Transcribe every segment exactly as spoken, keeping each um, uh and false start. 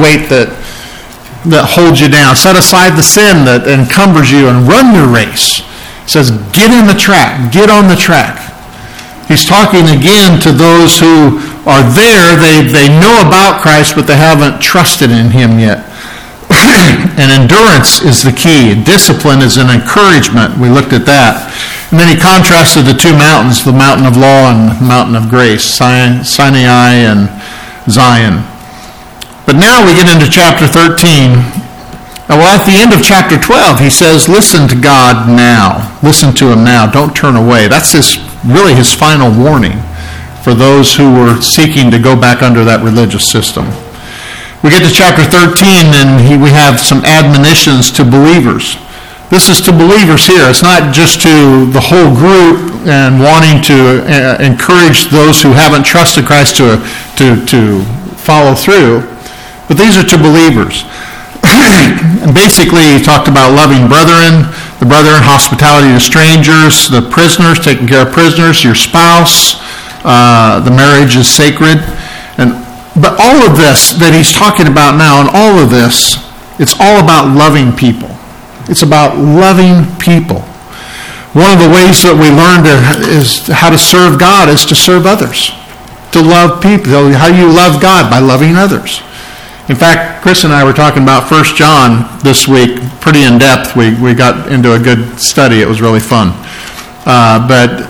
weight that that holds you down. Set aside the sin that encumbers you and run your race. He says, get in the track. Get on the track. He's talking again to those who are there. They, they know about Christ, but they haven't trusted in him yet. And endurance is the key. Discipline is an encouragement. We looked at that. And then he contrasted the two mountains, the mountain of law and the mountain of grace, Sinai and Zion. But now we get into chapter thirteen. Well, at the end of chapter twelve, he says, listen to God now. Listen to him now. Don't turn away. That's his, really his final warning for those who were seeking to go back under that religious system. We get to chapter thirteen, and he, we have some admonitions to believers. This is to believers here. It's not just to the whole group and wanting to uh, encourage those who haven't trusted Christ to, to, to follow through. But these are to believers. And basically, he talked about loving brethren, the brethren, hospitality to strangers, the prisoners, taking care of prisoners, your spouse, uh, the marriage is sacred. And but all of this that he's talking about now, and all of this, it's all about loving people. It's about loving people. One of the ways that we learn to, is how to serve God is to serve others, to love people. How do you love God? By loving others. In fact, Chris and I were talking about First John this week, pretty in depth. We we got into a good study. It was really fun. Uh, but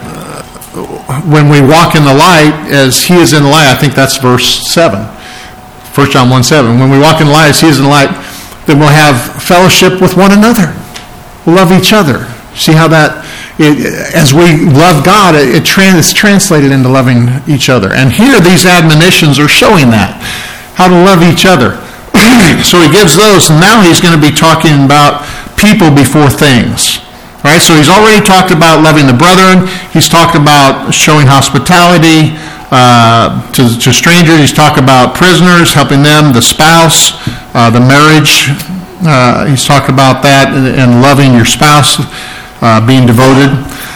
when we walk in the light, as he is in the light, I think that's verse seven. First John one seven. When we walk in the light as he is in the light, then we'll have fellowship with one another. We'll love each other. See how that, it, as we love God, it, it trans, it's translated into loving each other. And here these admonitions are showing that. How to love each other. So he gives those, and now he's going to be talking about people before things. Right? So he's already talked about loving the brethren. He's talked about showing hospitality uh, to, to strangers. He's talked about prisoners, helping them, the spouse, uh, the marriage. Uh, he's talked about that, and, and loving your spouse, uh, being devoted.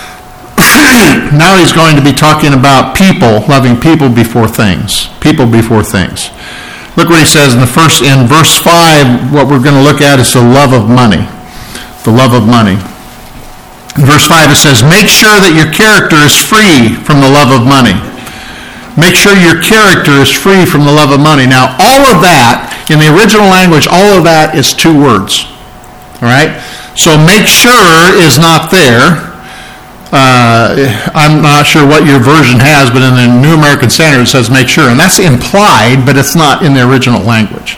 Now he's going to be talking about people, loving people before things. People before things. Look what he says in the first, in verse five, what we're going to look at is the love of money. The love of money. In verse five it says, make sure that your character is free from the love of money. Make sure your character is free from the love of money. Now, all of that, in the original language, all of that is two words. All right? So make sure is not there. Uh, I'm not sure what your version has, but in the New American Standard it says make sure. And that's implied, but it's not in the original language.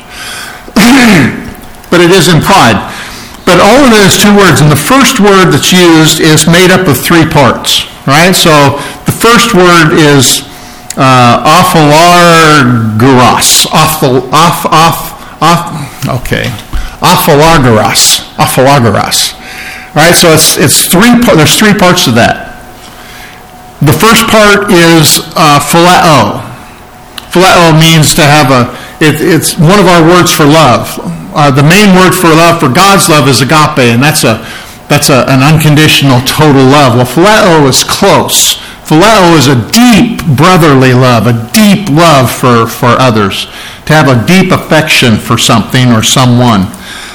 But it is implied. But all of it is two words, and the first word that's used is made up of three parts. Right? So the first word is uh, aphalagaros. Off, off, off, off, okay. Aphalagaros. Aphalagaros. Right, so it's it's three. There's three parts to that. The first part is uh, phileo. Phileo means to have a. It, it's one of our words for love. Uh, the main word for love, for God's love, is agape, and that's a that's a, an unconditional, total love. Well, phileo is close. Phileo is a deep brotherly love, a deep love for for others, to have a deep affection for something or someone.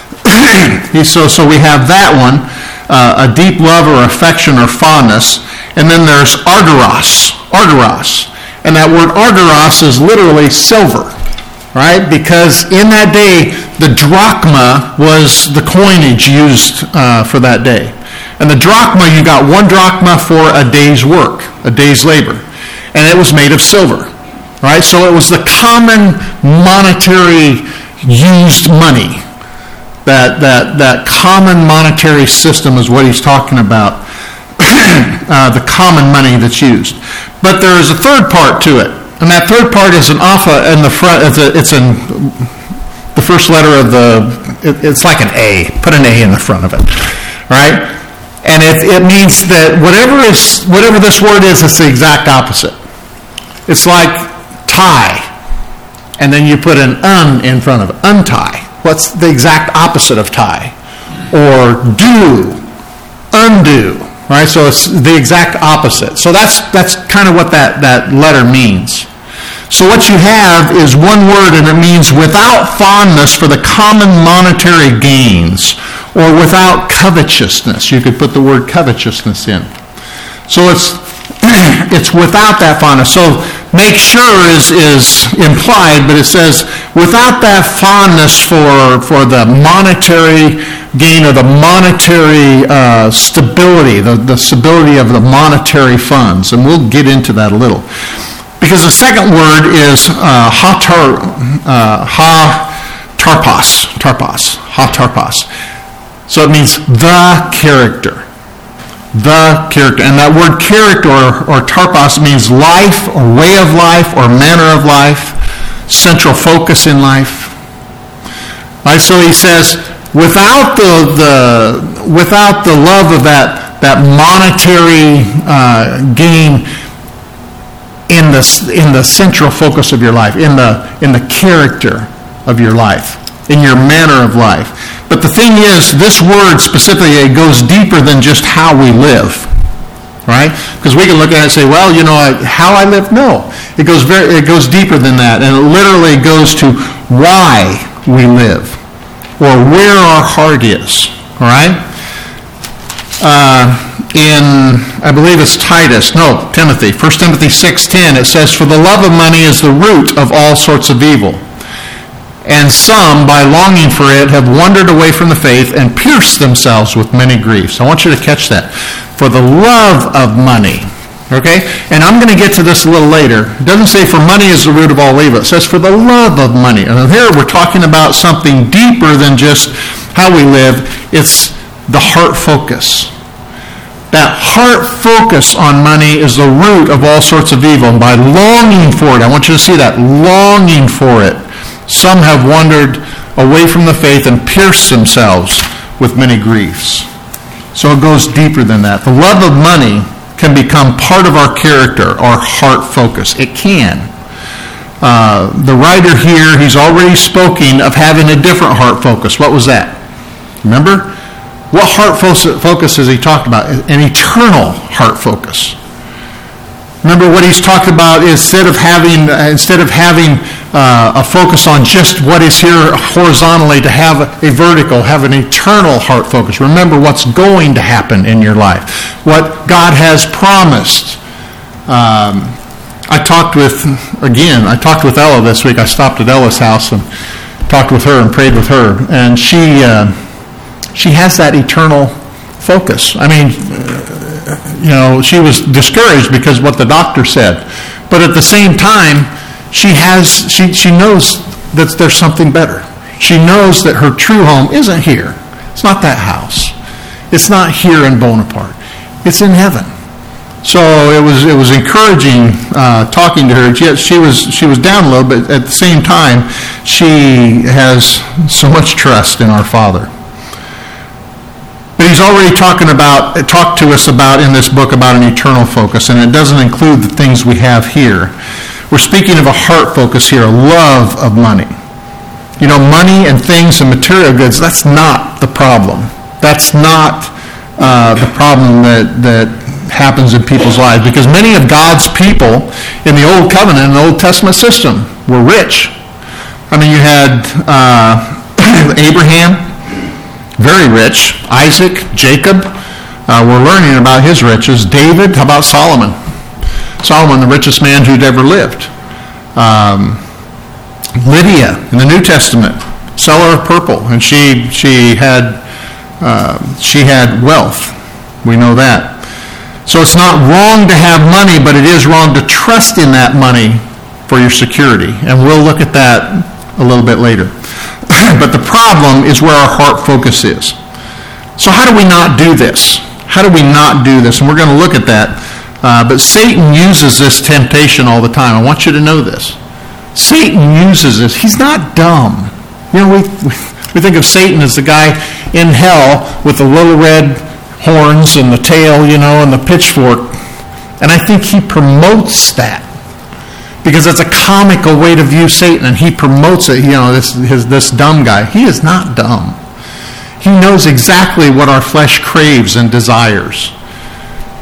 so so we have that one. Uh, a deep love or affection or fondness. And then there's argeros, argeros. And that word argeros is literally silver, right? Because in that day, the drachma was the coinage used uh, for that day. And the drachma, you got one drachma for a day's work, a day's labor. And it was made of silver, right? So it was the common monetary used money. That, that that common monetary system is what he's talking about, uh, the common money that's used. But there is a third part to it, and that third part is an alpha in the front. It's, a, it's in the first letter of the. It, it's like an A. Put an A in the front of it, right? And it it means that whatever is whatever this word is, it's the exact opposite. It's like tie, and then you put an un in front of it, untie. What's the exact opposite of tie? Or do, undo, right? So it's the exact opposite. So that's that's kind of what that, that letter means. So what you have is one word, and it means without fondness for the common monetary gains, or without covetousness. You could put the word covetousness in. So it's it's without that fondness. So make sure is, is implied, but it says without that fondness for, for the monetary gain or the monetary uh, stability, the, the stability of the monetary funds. And we'll get into that a little. Because the second word is uh, ha-tar, uh, ha-tarpos, tarpos, ha-tarpos. So it means the character. The character. And that word character or, or tarpos means life or way of life or manner of life, central focus in life. Right? So he says, without the, the without the love of that, that monetary uh, gain in the in the central focus of your life, in the in the character of your life, in your manner of life. But the thing is, this word specifically, it goes deeper than just how we live, right? Because we can look at it and say, well, you know, how I live? No, it goes very, it goes deeper than that, and it literally goes to why we live, or where our heart is. All right. Uh, in, I believe it's Titus, no, Timothy, First Timothy six ten, it says, for the love of money is the root of all sorts of evil. And some, by longing for it, have wandered away from the faith and pierced themselves with many griefs. I want you to catch that. For the love of money. Okay? And I'm going to get to this a little later. It doesn't say for money is the root of all evil. It says for the love of money. And here we're talking about something deeper than just how we live. It's the heart focus. That heart focus on money is the root of all sorts of evil. And by longing for it, I want you to see that, longing for it, some have wandered away from the faith and pierced themselves with many griefs. So it goes deeper than that. The love of money can become part of our character, our heart focus. It can. Uh, the writer here, he's already spoken of having a different heart focus. What was that? Remember? What heart focus has he talked about? An eternal heart focus. Remember what he's talked about, instead of having uh, instead of having uh, a focus on just what is here horizontally, to have a vertical, have an eternal heart focus. Remember what's going to happen in your life, what God has promised. Um, I talked with, again, I talked with Ella this week. I stopped at Ella's house and talked with her and prayed with her, and she uh, she has that eternal focus. I mean, you know, she was discouraged because what the doctor said. But at the same time, she has, she, she knows that there's something better. She knows that her true home isn't here. It's not that house. It's not here in Bonaparte. It's in heaven. So it was it was encouraging uh, talking to her. She, she was she was down a little, but at the same time, she has so much trust in our Father. But he's already talking about, talked to us about in this book about an eternal focus, and it doesn't include the things we have here. We're speaking of a heart focus here, a love of money. You know, money and things and material goods, that's not the problem. That's not uh, the problem that, that happens in people's lives, because many of God's people in the Old Covenant and the Old Testament system were rich. I mean, you had uh, Abraham, very rich. Isaac, Jacob, uh, we're learning about his riches. David, how about Solomon? Solomon, the richest man who'd ever lived. Um, Lydia, in the New Testament, seller of purple, and she she had uh, she had wealth. We know that. So it's not wrong to have money, but it is wrong to trust in that money for your security, and we'll look at that a little bit later. But the problem is where our heart focus is. So how do we not do this? How do we not do this? And we're going to look at that. Uh, but Satan uses this temptation all the time. I want you to know this. Satan uses this. He's not dumb. You know, we we think of Satan as the guy in hell with the little red horns and the tail, you know, and the pitchfork. And I think he promotes that, because it's a comical way to view Satan, and he promotes it. You know, this his, this dumb guy. He is not dumb. He knows exactly what our flesh craves and desires.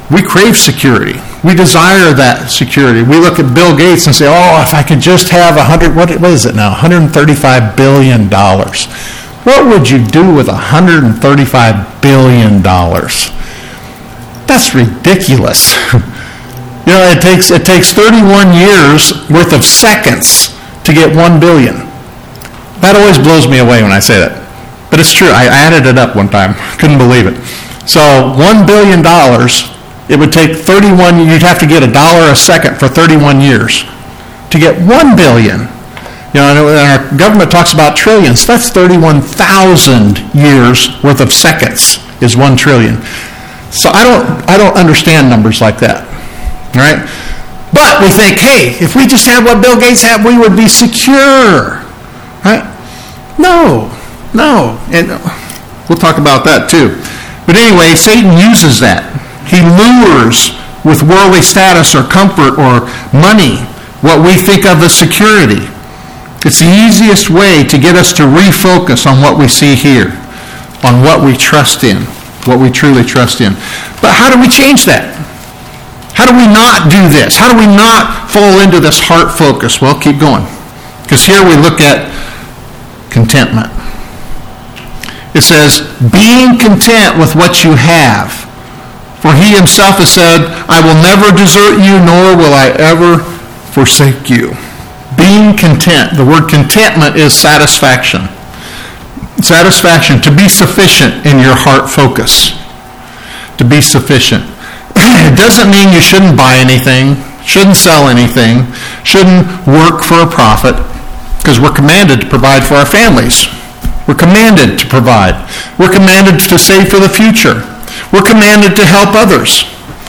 We crave security. We desire that security. We look at Bill Gates and say, oh, if I could just have a hundred, what, what is it now, one hundred thirty-five billion dollars. What would you do with one hundred thirty-five billion dollars? That's ridiculous. You know, it takes it takes thirty-one years worth of seconds to get one billion. That always blows me away when I say that. But it's true. I added it up one time. Couldn't believe it. So one billion dollars, it would take thirty-one, you'd have to get a dollar a second for thirty-one years to get one billion. You know, and our government talks about trillions. That's thirty-one thousand years worth of seconds is one trillion. So I don't I don't understand numbers like that. Right? But we think, hey, if we just had what Bill Gates had, we would be secure. Right? No, no. And we'll talk about that too. But anyway, Satan uses that. He lures with worldly status or comfort or money what we think of as security. It's the easiest way to get us to refocus on what we see here, on what we trust in, what we truly trust in. But how do we change that? How do we not do this? How do we not fall into this heart focus? Well, keep going. Because here we look at contentment. It says, being content with what you have. For he himself has said, I will never desert you, nor will I ever forsake you. Being content. The word contentment is satisfaction. Satisfaction, to be sufficient in your heart focus. To be sufficient. It doesn't mean you shouldn't buy anything, shouldn't sell anything, shouldn't work for a profit, because we're commanded to provide for our families. We're commanded to provide. We're commanded to save for the future. We're commanded to help others.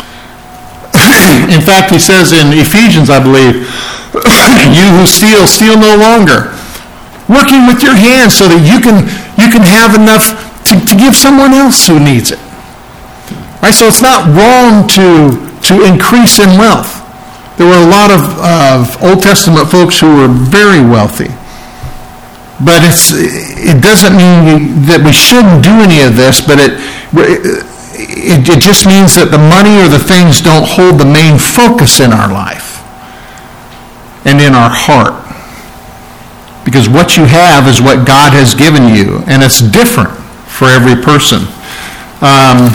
In fact, he says in Ephesians, I believe, you who steal, steal no longer. Working with your hands so that you can you can have enough to, to give someone else who needs it. Right? So it's not wrong to, to increase in wealth. There were a lot of, of Old Testament folks who were very wealthy. But it's it doesn't mean that we shouldn't do any of this, but it, it, it just means that the money or the things don't hold the main focus in our life and in our heart. Because what you have is what God has given you, and it's different for every person. Um,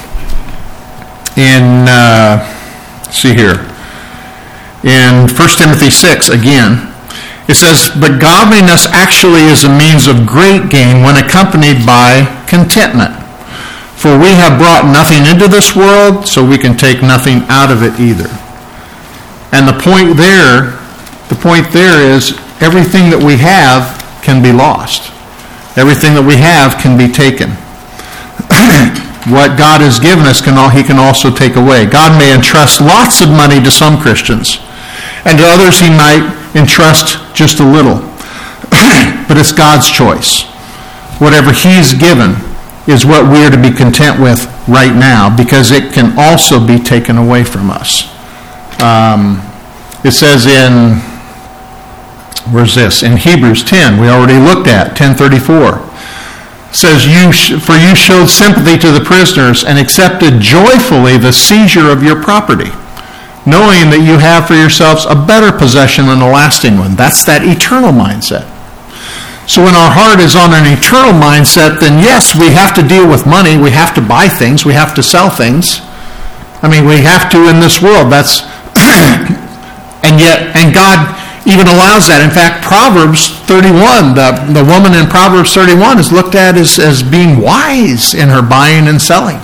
in, uh, let's see here, in First Timothy six, again, it says, but godliness actually is a means of great gain when accompanied by contentment. For we have brought nothing into this world, so we can take nothing out of it either. And the point there, the point there is, everything that we have can be lost. Everything that we have can be taken. What God has given us, can all, he can also take away. God may entrust lots of money to some Christians, and to others he might entrust just a little. But it's God's choice. Whatever he's given is what we're to be content with right now, because it can also be taken away from us. Um, it says in, where's this? In Hebrews ten, we already looked at, ten thirty-four. It says, you sh- for you showed sympathy to the prisoners and accepted joyfully the seizure of your property, knowing that you have for yourselves a better possession than a lasting one. That's that eternal mindset. So when our heart is on an eternal mindset, then yes, we have to deal with money. We have to buy things. We have to sell things. I mean, we have to in this world. That's and yet, and God even allows that. In fact, Proverbs thirty-one, the, the woman in Proverbs thirty-one is looked at as, as being wise in her buying and selling.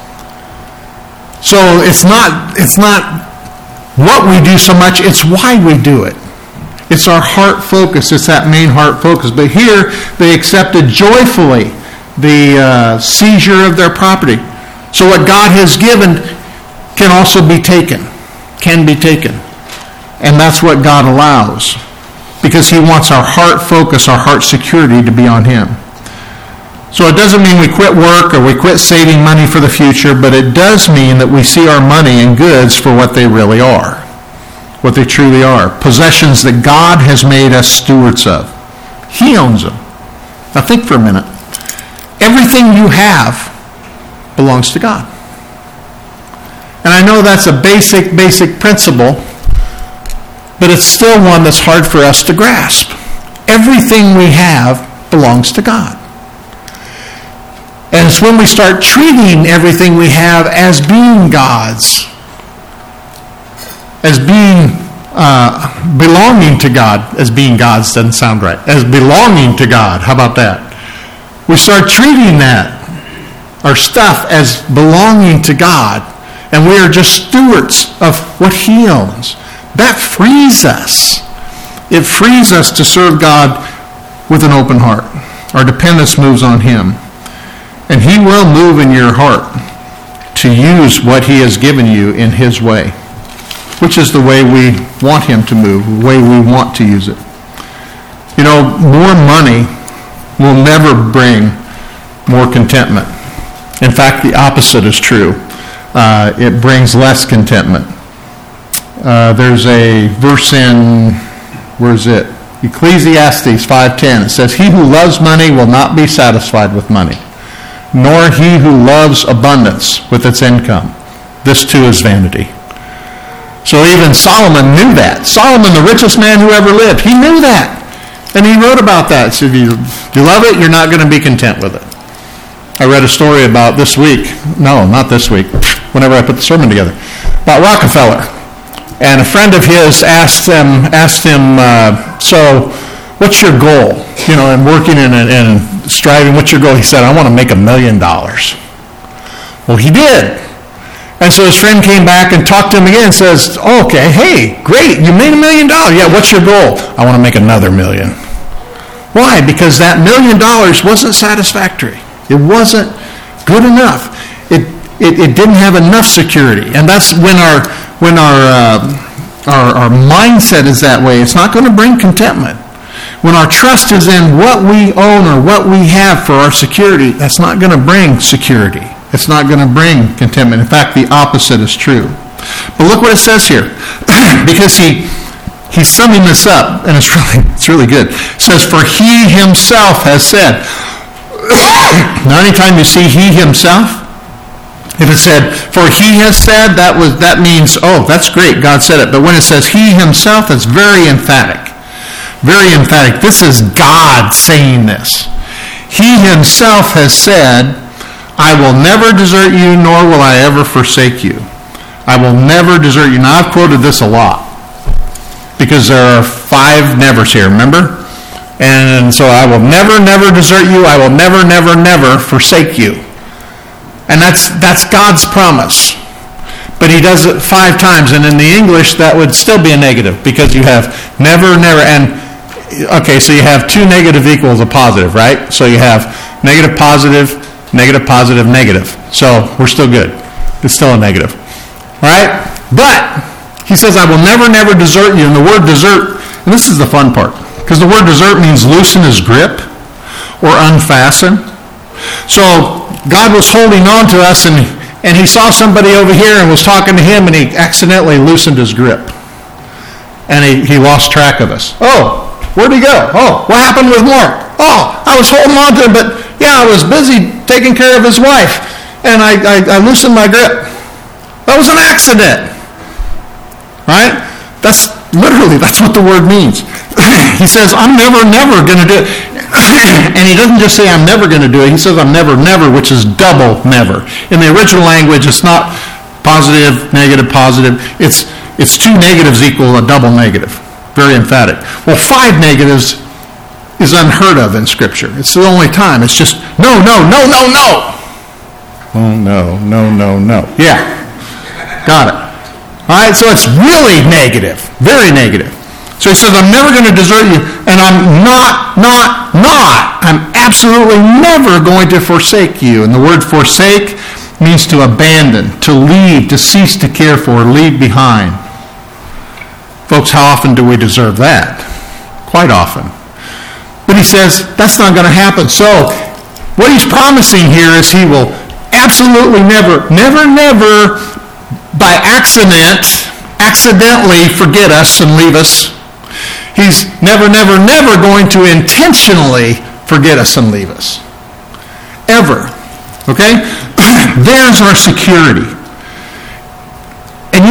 So it's not it's not what we do so much, it's why we do it. It's our heart focus. It's that main heart focus. But here, they accepted joyfully the uh, seizure of their property. So what God has given can also be taken, can be taken. And that's what God allows, because he wants our heart focus, our heart security to be on him. So it doesn't mean we quit work or we quit saving money for the future, but it does mean that we see our money and goods for what they really are, what they truly are. Possessions that God has made us stewards of. He owns them. Now think for a minute. Everything you have belongs to God. And I know that's a basic, basic principle, but it's still one that's hard for us to grasp. Everything we have belongs to God. And it's when we start treating everything we have as being God's, as being uh, belonging to God, as being God's doesn't sound right, as belonging to God. How about that? We start treating that, our stuff, as belonging to God, and we are just stewards of what He owns. That frees us. It frees us to serve God with an open heart. Our dependence moves on Him. And He will move in your heart to use what He has given you in His way, which is the way we want Him to move, the way we want to use it. You know, more money will never bring more contentment. In fact, the opposite is true. Uh, it brings less contentment. Uh, there's a verse in, where is it? Ecclesiastes five ten. It says, "He who loves money will not be satisfied with money, nor he who loves abundance with its income. This too is vanity." So even Solomon knew that. Solomon, the richest man who ever lived, he knew that. And he wrote about that. So if you, if you love it, you're not going to be content with it. I read a story about this week. No, not this week. Whenever I put the sermon together. About Rockefeller. And a friend of his asked him, asked him uh, so what's your goal? You know, and working and, and striving, what's your goal? He said, I want to make a million dollars. Well, he did. And so his friend came back and talked to him again and says, oh, okay, hey, great, you made a million dollars. Yeah, what's your goal? I want to make another million. Why? Because that million dollars wasn't satisfactory. It wasn't good enough. It it, it didn't have enough security. And that's when our when our, uh, our our mindset is that way. It's not going to bring contentment. When our trust is in what we own or what we have for our security, that's not going to bring security. It's not going to bring contentment. In fact, the opposite is true. But look what it says here. Because he he's summing this up, and it's really it's really good. It says, for He Himself has said. Now anytime you see He Himself, if it said, for He has said, that was that means, oh, that's great, God said it. But when it says He Himself, it's very emphatic. Very emphatic. This is God saying this. He Himself has said, I will never desert you, nor will I ever forsake you. I will never desert you. Now, I've quoted this a lot because there are five nevers here, remember? And so I will never, never desert you. I will never, never, never forsake you. And that's that's God's promise. But He does it five times. And in the English, that would still be a negative because you have never, never. And, okay, so you have two negative equals a positive, right? So you have negative, positive, negative, positive, negative. So we're still good. It's still a negative. All right? But He says, I will never, never desert you. And the word desert, and this is the fun part, because the word desert means loosen His grip or unfasten. So God was holding on to us, and, and He saw somebody over here and was talking to him, and He accidentally loosened His grip. And he, he lost track of us. Oh, where'd he go? Oh, what happened with Mark? Oh, I was holding on to him, but yeah, I was busy taking care of his wife, and I, I, I loosened my grip. That was an accident. Right? That's literally, that's what the word means. He says, I'm never, never going to do it. And He doesn't just say, I'm never going to do it. He says, I'm never, never, which is double never. In the original language, it's not positive, negative, positive. It's it's two negatives equal a double negative. Very emphatic. Well, five negatives is unheard of in Scripture. It's the only time. It's just, no, no, no, no, no. Oh, no, no, no, no. Yeah. Got it. All right, so it's really negative. Very negative. So He says, I'm never going to desert you, and I'm not, not, not, I'm absolutely never going to forsake you. And the word forsake means to abandon, to leave, to cease to care for, leave behind. Folks, how often do we deserve that? Quite often. But He says, that's not going to happen. So what He's promising here is He will absolutely never, never, never, by accident, accidentally forget us and leave us. He's never, never, never going to intentionally forget us and leave us. Ever. Okay? There's our security.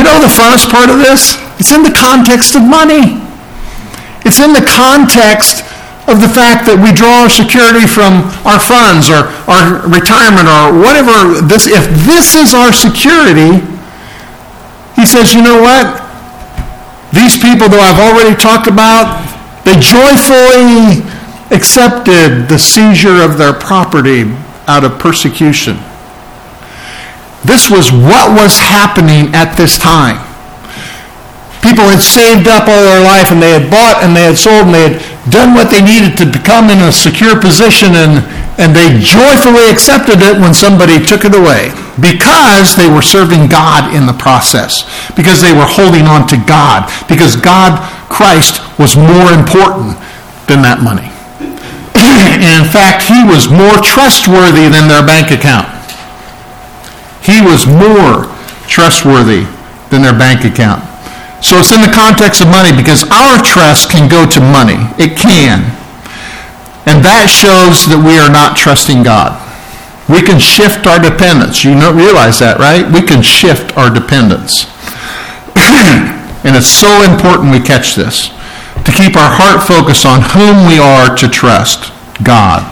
know the funnest part of this? It's in the context of money. It's in the context of the fact that we draw our security from our funds or our retirement or whatever. This, if this is our security, he says, you know what? These people that I've already talked about, they joyfully accepted the seizure of their property out of persecution. This was what was happening at this time. People had saved up all their life, and they had bought and they had sold and they had done what they needed to become in a secure position, and, and they joyfully accepted it when somebody took it away because they were serving God in the process, because they were holding on to God, because God, Christ, was more important than that money. And in fact, he was more trustworthy than their bank account. He was more trustworthy than their bank account. So it's in the context of money because our trust can go to money. It can. And that shows that we are not trusting God. We can shift our dependence. You don't realize that, right? We can shift our dependence. And it's so important we catch this, to keep our heart focused on whom we are to trust, God.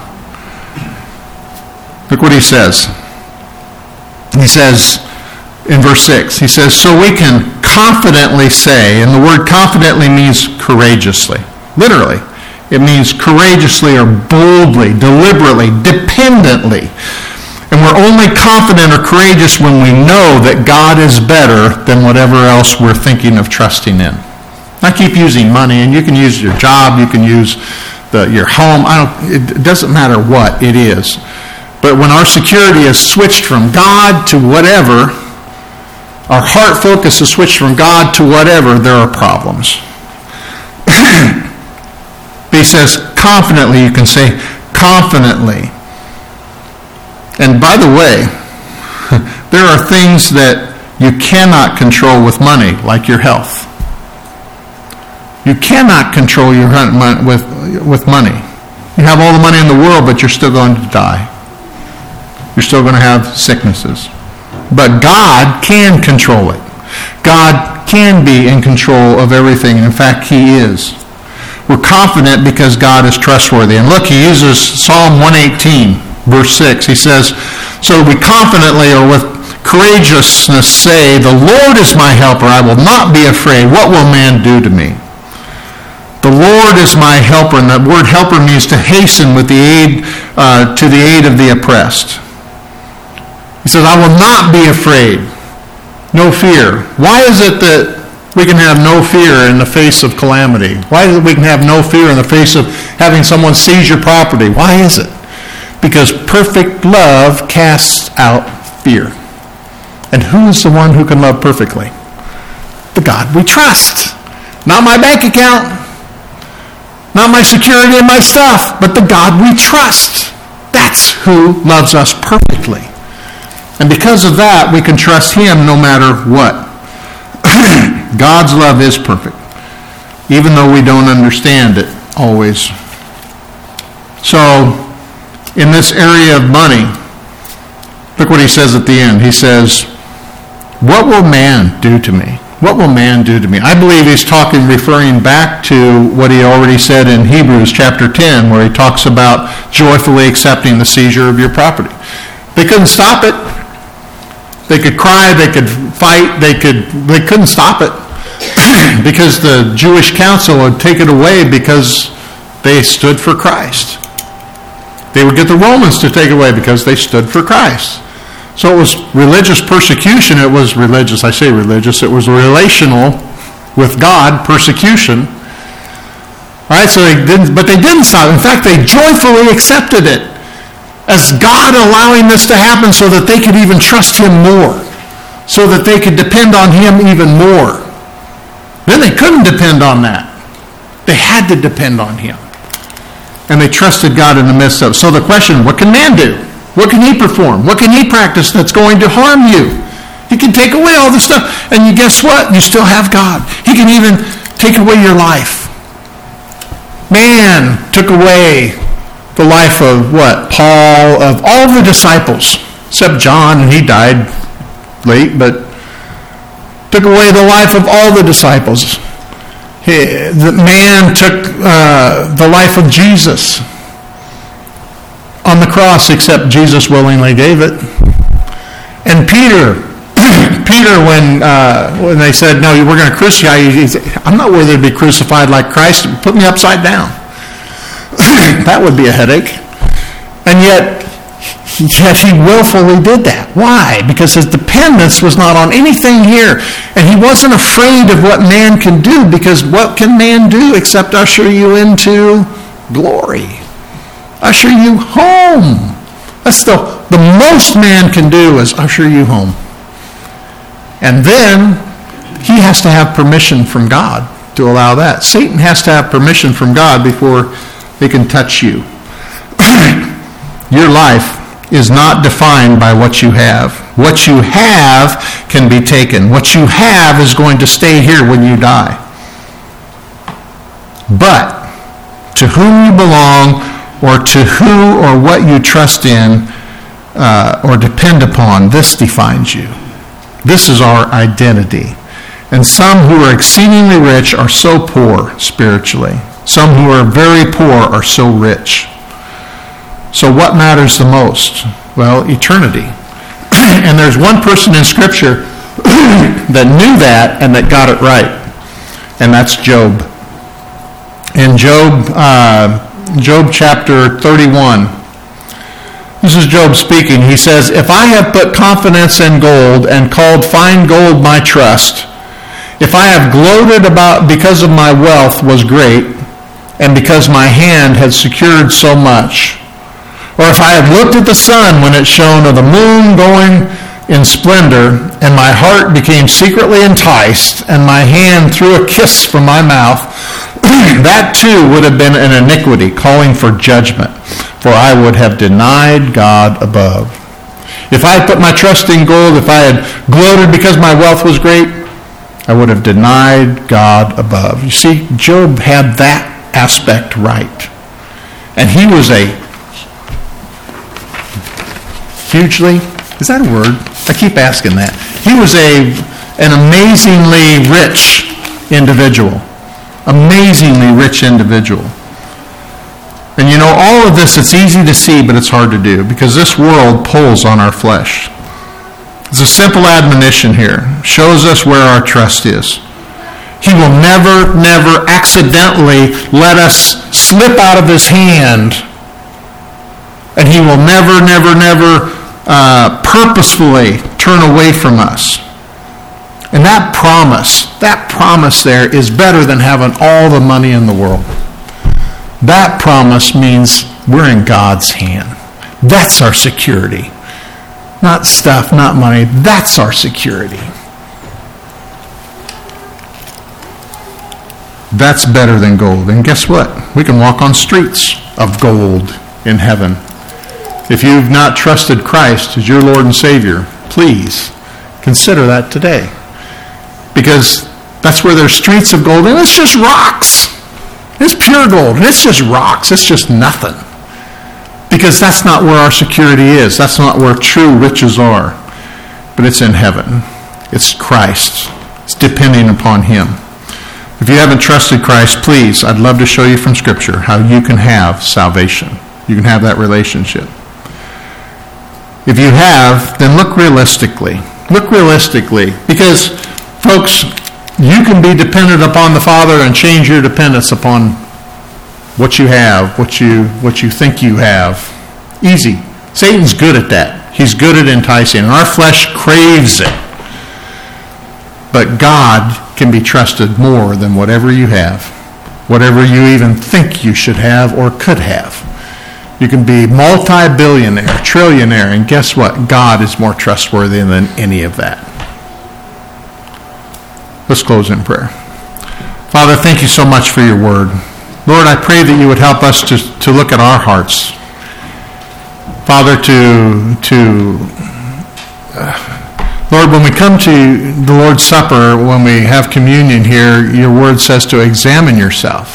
Look what he says. He says in verse six, he says, so we can confidently say, and the word confidently means courageously. Literally, it means courageously or boldly, deliberately, dependently. And we're only confident or courageous when we know that God is better than whatever else we're thinking of trusting in. I keep using money, and you can use your job, you can use the, your home. I don't, it doesn't matter what it is. But when our security is switched from God to whatever, our heart focus is switched from God to whatever, there are problems. But he says, confidently, you can say, confidently. And by the way, there are things that you cannot control with money, like your health. You cannot control your with, with money. You have all the money in the world, but you're still going to die. You're still going to have sicknesses. But God can control it. God can be in control of everything. In fact, he is. We're confident because God is trustworthy. And look, he uses Psalm one eighteen, verse six. He says, so we confidently or with courageousness say, the Lord is my helper. I will not be afraid. What will man do to me? The Lord is my helper. And that word helper means to hasten with the aid, uh, to the aid of the oppressed. He says, I will not be afraid. No fear. Why is it that we can have no fear in the face of calamity? Why is it we can have no fear in the face of having someone seize your property? Why is it? Because perfect love casts out fear. And who is the one who can love perfectly? The God we trust. Not my bank account. Not my security and my stuff. But the God we trust. That's who loves us perfectly. And because of that, we can trust him no matter what. God's love is perfect, even though we don't understand it always. So, in this area of money, look what he says at the end. He says, what will man do to me? What will man do to me? I believe he's talking, referring back to what he already said in Hebrews chapter ten, where he talks about joyfully accepting the seizure of your property. They couldn't stop it. They could cry, they could fight, they could they couldn't stop it because the Jewish council would take it away because they stood for Christ. They would get the Romans to take it away because they stood for Christ. So it was religious persecution. It was religious, I say religious, it was relational with God persecution. All right, so they didn't, but they didn't stop. In fact, they joyfully accepted it as God allowing this to happen so that they could even trust him more, so that they could depend on him even more. Then they couldn't depend on that. They had to depend on him. And they trusted God in the midst of it. So the question, what can man do? What can he perform? What can he practice that's going to harm you? He can take away all this stuff. And you guess what? You still have God. He can even take away your life. Man took away the life of what? Paul, of all the disciples, except John, and he died late, but took away the life of all the disciples. He, the man took uh, the life of Jesus on the cross, except Jesus willingly gave it. And Peter, Peter, when uh, when they said, no, we're going to crucify you, he said, I'm not worthy to be crucified like Christ. Put me upside down. That would be a headache. And yet, yet he willfully did that. Why? Because his dependence was not on anything here. And he wasn't afraid of what man can do, because what can man do except usher you into glory? Usher you home. That's the, the most man can do, is usher you home. And then he has to have permission from God to allow that. Satan has to have permission from God before they can touch you. Your life is not defined by what you have. What you have can be taken. What you have is going to stay here when you die. But to whom you belong, or to who or what you trust in uh, or depend upon, this defines you. This is our identity. And some who are exceedingly rich are so poor spiritually. Some who are very poor are so rich. So what matters the most? Well, eternity. And there's one person in Scripture that knew that and that got it right. And that's Job. In Job, uh, Job chapter thirty-one, this is Job speaking. He says, if I have put confidence in gold and called fine gold my trust, if I have gloated about because of my wealth was great, and because my hand had secured so much, or if I have looked at the sun when it shone, or the moon going in splendor, and my heart became secretly enticed, and my hand threw a kiss from my mouth, that too would have been an iniquity, calling for judgment, for I would have denied God above. If I had put my trust in gold, if I had gloated because my wealth was great, I would have denied God above. You see, Job had that aspect right. And he was a hugely, is that a word? I keep asking that. He was a an amazingly rich individual. Amazingly rich individual. And you know, all of this, it's easy to see, but it's hard to do, because this world pulls on our flesh. It's a simple admonition here. Shows us where our trust is. He will never, never accidentally let us slip out of his hand. And he will never, never, never uh, purposefully turn away from us. And that promise, that promise there is better than having all the money in the world. That promise means we're in God's hand. That's our security. Not stuff, not money. That's our security. That's better than gold. And guess what? We can walk on streets of gold in heaven. If you've not trusted Christ as your Lord and Savior, please consider that today. Because that's where there's streets of gold, and it's just rocks. It's pure gold, and it's just rocks. It's just nothing. Because that's not where our security is. That's not where true riches are. But it's in heaven. It's Christ. It's depending upon him. If you haven't trusted Christ, please, I'd love to show you from Scripture how you can have salvation. You can have that relationship. If you have, then look realistically. Look realistically. Because, folks, you can be dependent upon the Father and change your dependence upon what you have, what you what you think you have. Easy. Satan's good at that. He's good at enticing. And our flesh craves it. But God can be trusted more than whatever you have, whatever you even think you should have or could have. You can be multi-billionaire, trillionaire, and guess what? God is more trustworthy than any of that. Let's close in prayer. Father, thank you so much for your word. Lord, I pray that you would help us to, to look at our hearts. Father, to, to uh, Lord, when we come to the Lord's Supper, when we have communion here, your word says to examine yourself,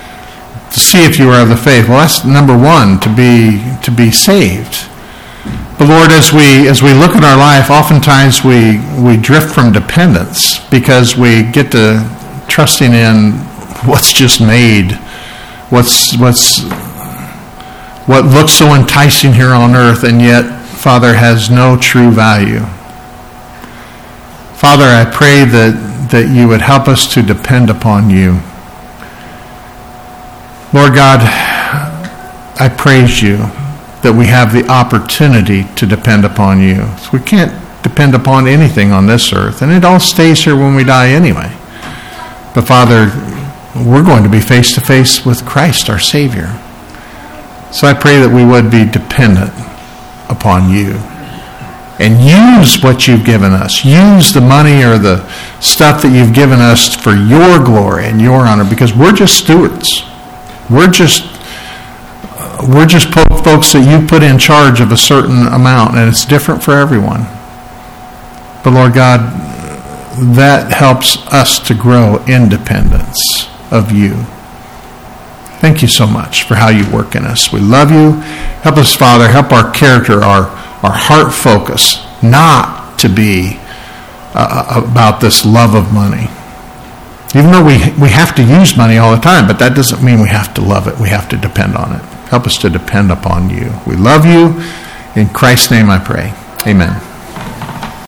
to see if you are of the faith. Well, that's number one, to be to be saved. But Lord, as we as we look at our life, oftentimes we we drift from dependence because we get to trusting in what's just made, what's what's what looks so enticing here on earth, and yet, Father, has no true value. Father, I pray that, that you would help us to depend upon you. Lord God, I praise you that we have the opportunity to depend upon you. So we can't depend upon anything on this earth, and it all stays here when we die anyway. But Father, we're going to be face to face with Christ, our Savior. So I pray that we would be dependent upon you and use what you've given us. Use the money or the stuff that you've given us for your glory and your honor, because we're just stewards. We're just we're just folks that you put in charge of a certain amount, and it's different for everyone. But Lord God, that helps us to grow independence of you. Thank you so much for how you work in us. We love you. Help us, Father. Help our character, our, our heart focus, not to be uh, about this love of money. Even though we, we have to use money all the time, but that doesn't mean we have to love it. We have to depend on it. Help us to depend upon you. We love you. In Christ's name I pray. Amen.